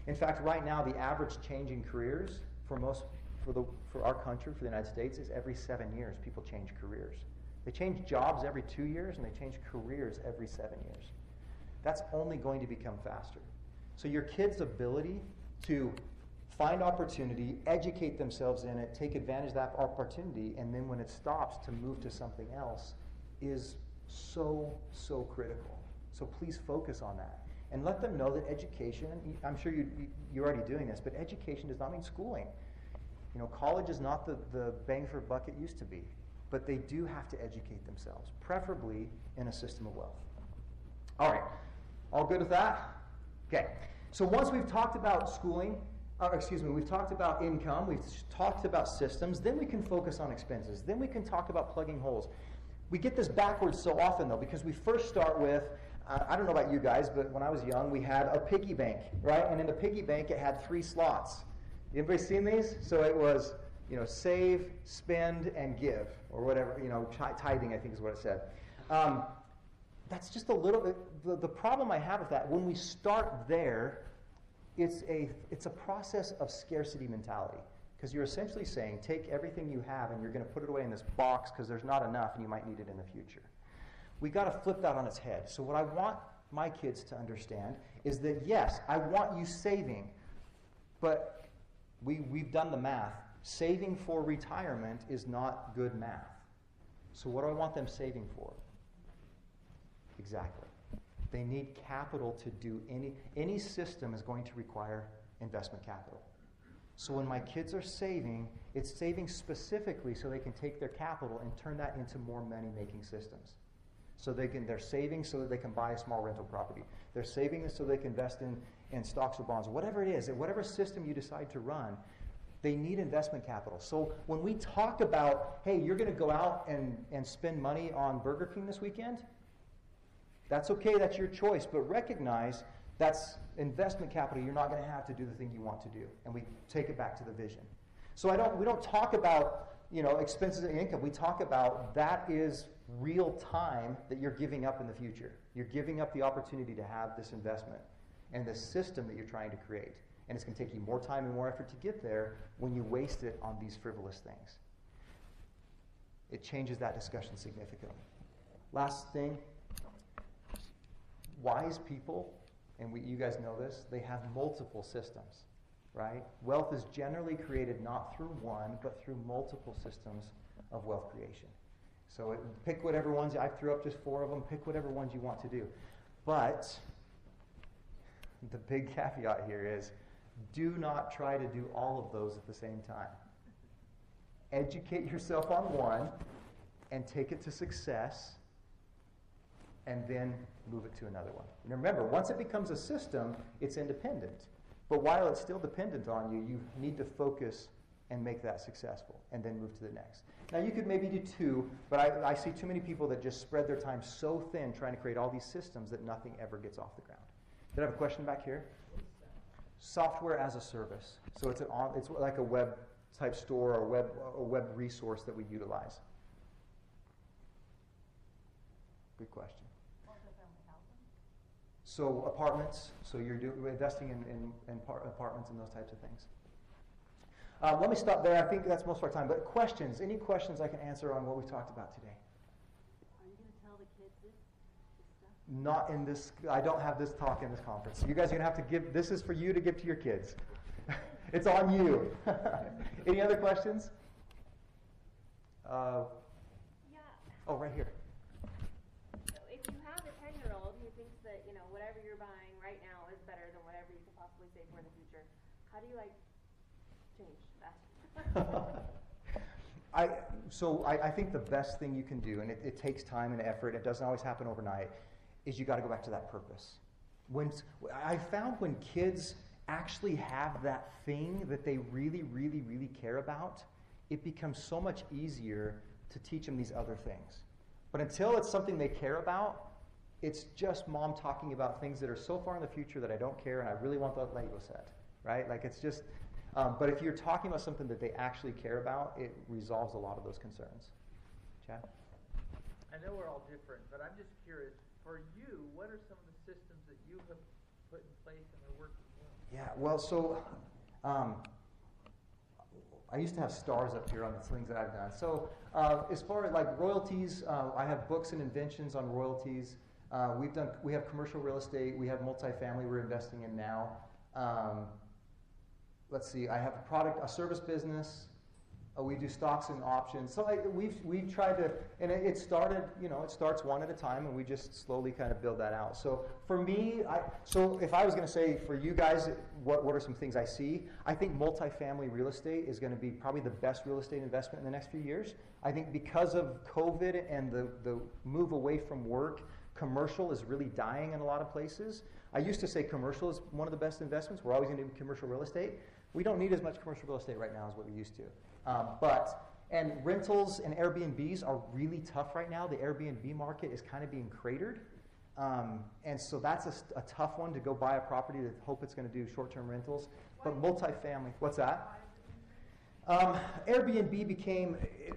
In fact, right now, the average change in careers for most, for the for our country, for the United States, is every seven years people change careers. They change jobs every two years, and they change careers every seven years. That's only going to become faster. So your kids' ability to find opportunity, educate themselves in it, take advantage of that opportunity, and then when it stops, to move to something else is so, so critical. So please focus on that. And let them know that education, I'm sure you, you're already doing this, but education does not mean schooling. You know, college is not the, the bang for buck it used to be, but they do have to educate themselves, preferably in a system of wealth. All right, all good with that? Okay, so once we've talked about schooling, uh, excuse me, we've talked about income, we've talked about systems, then we can focus on expenses, then we can talk about plugging holes. We get this backwards so often, though, because we first start with, uh, I don't know about you guys, but when I was young, we had a piggy bank, right? And in the piggy bank, it had three slots. Anybody seen these? So it was, you know, save, spend, and give, or whatever, you know, tithing, I think is what it said. Um, that's just a little bit, the, the problem I have with that, when we start there, it's a, it's a process of scarcity mentality. Because you're essentially saying, take everything you have and you're going to put it away in this box because there's not enough and you might need it in the future. We got to flip that on its head. So what I want my kids to understand is that, yes, I want you saving, but we, we've done the math. Saving for retirement is not good math. So what do I want them saving for? Exactly. They need capital to do any, any system is going to require investment capital. So when my kids are saving, it's saving specifically so they can take their capital and turn that into more money-making systems. So they can, they're saving so that they can buy a small rental property. They're saving this so they can invest in, in stocks or bonds. Whatever it is, whatever system you decide to run, they need investment capital. So when we talk about, hey, you're going to go out and, and spend money on Burger King this weekend, that's okay, that's your choice, but recognize that's investment capital you're not going to have to do the thing you want to do. And we take it back to the vision. So I don't, we don't talk about, you know, expenses and income. We talk about that is real time that you're giving up in the future. You're giving up the opportunity to have this investment and this system that you're trying to create. And it's going to take you more time and more effort to get there when you waste it on these frivolous things. It changes that discussion significantly. Last thing, wise people, and we, you guys know this, they have multiple systems, right? Wealth is generally created not through one, but through multiple systems of wealth creation. So it, pick whatever ones, I threw up just four of them, pick whatever ones you want to do. But the big caveat here is, do not try to do all of those at the same time. Educate yourself on one and take it to success, and then move it to another one. And remember, once it becomes a system, it's independent. But while it's still dependent on you, you need to focus and make that successful, and then move to the next. Now, you could maybe do two, but I, I see too many people that just spread their time so thin trying to create all these systems that nothing ever gets off the ground. Did I have a question back here? Software as a service. So it's, an on, it's like a web type store or web, a web resource that we utilize. Good question. So apartments, so you're do, investing in, in, in par, apartments and those types of things. Uh, let me stop there. I think that's most of our time. But questions, any questions I can answer on what we've talked about today? Are you going to tell the kids this, this stuff? Not in this, I don't have this talk in this conference. You guys are going to have to give, this is for you to give to your kids. It's on you. Any other questions? Uh, Yeah. oh, right here. So if you have a ten-year-old who thinks that, you know, whatever you're buying right now is better than whatever you could possibly save for in the future, how do you, like, change that? I, so I, I think the best thing you can do, and it, it takes time and effort, it doesn't always happen overnight, is you got to go back to that purpose. When I found when kids actually have that thing that they really, really, really care about, it becomes so much easier to teach them these other things. But until it's something they care about, it's just mom talking about things that are so far in the future that I don't care and I really want that Lego set, right? Like it's just, um, but if you're talking about something that they actually care about, it resolves a lot of those concerns. Chad? I know we're all different, but I'm just curious, for you, what are some of the systems that you have put in place and are working well? Yeah, well, so um, I used to have stars up here on the things that I've done. So uh, as far as like royalties, uh, I have books and inventions on royalties. Uh, we've done, we have commercial real estate. We have multifamily we're investing in now. Um, let's see, I have a product, a service business. Uh, we do stocks and options. So like, we've we've tried to, and it, it started, you know, it starts one at a time, and we just slowly kind of build that out. So for me, I, so if I was going to say for you guys, what what are some things I see? I think multifamily real estate is going to be probably the best real estate investment in the next few years. I think because of COVID and the the move away from work, commercial is really dying in a lot of places. I used to say commercial is one of the best investments. We're always going to do commercial real estate. We don't need as much commercial real estate right now as what we used to. Um, but, and rentals and Airbnbs are really tough right now. The Airbnb market is kind of being cratered. Um, and so that's a, a tough one to go buy a property to hope it's going to do short-term rentals. But multifamily, what's that? Um, Airbnb became, it,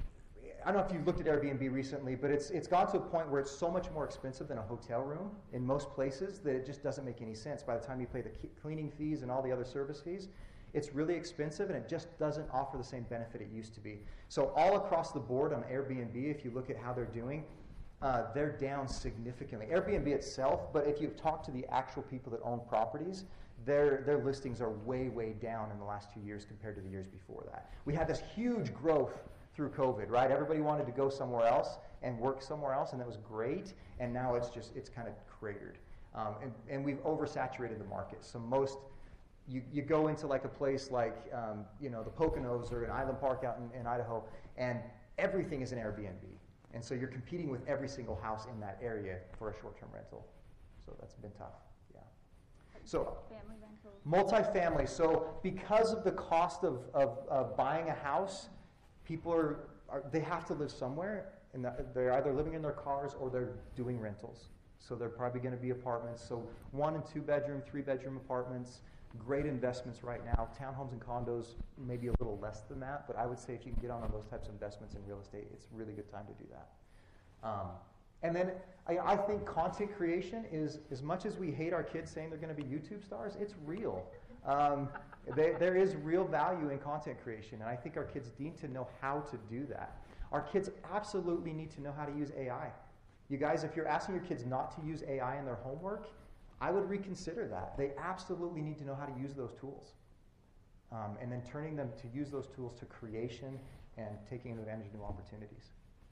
I don't know if you've looked at Airbnb recently, but it's it's gone to a point where it's so much more expensive than a hotel room in most places that it just doesn't make any sense. By the time you pay the cleaning fees and all the other service fees, it's really expensive, and it just doesn't offer the same benefit it used to be. So all across the board on Airbnb, if you look at how they're doing, uh, they're down significantly. Airbnb itself, but if you talk to the actual people that own properties, their their listings are way, way down in the last two years compared to the years before that. We had this huge growth through COVID, right? Everybody wanted to go somewhere else and work somewhere else, and that was great, and now it's just, it's kind of cratered. Um, and, and we've oversaturated the market. So most, you, you go into like a place like, um, you know, the Poconos or an Island Park out in, in Idaho, and everything is an Airbnb. And so you're competing with every single house in that area for a short-term rental. So that's been tough, yeah. So, family rentals. Multifamily. So because of the cost of, of, of buying a house, people are, are, they have to live somewhere, and they're either living in their cars or they're doing rentals. So they're probably going to be apartments. So one and two bedroom, three bedroom apartments, great investments right now. Townhomes and condos, maybe a little less than that, but I would say if you can get on those types of investments in real estate, it's a really good time to do that. Um, and then I, I think content creation is, as much as we hate our kids saying they're going to be YouTube stars, it's real. Um, they, there is real value in content creation, and I think our kids need to know how to do that. Our kids absolutely need to know how to use A I. You guys, if you're asking your kids not to use A I in their homework, I would reconsider that. They absolutely need to know how to use those tools. Um, and then turning them to use those tools to creation and taking advantage of new opportunities.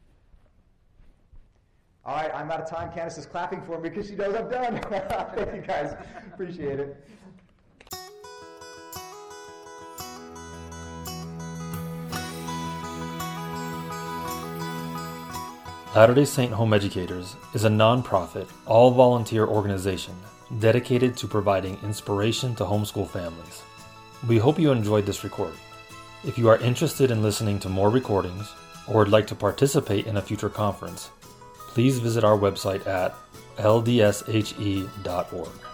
All right, I'm out of time. Candace is clapping for me because she knows I'm done. Thank you, guys. Appreciate it. Latter-day Saint Home Educators is a nonprofit, all-volunteer organization dedicated to providing inspiration to homeschool families. We hope you enjoyed this recording. If you are interested in listening to more recordings or would like to participate in a future conference, please visit our website at l d s h e dot org.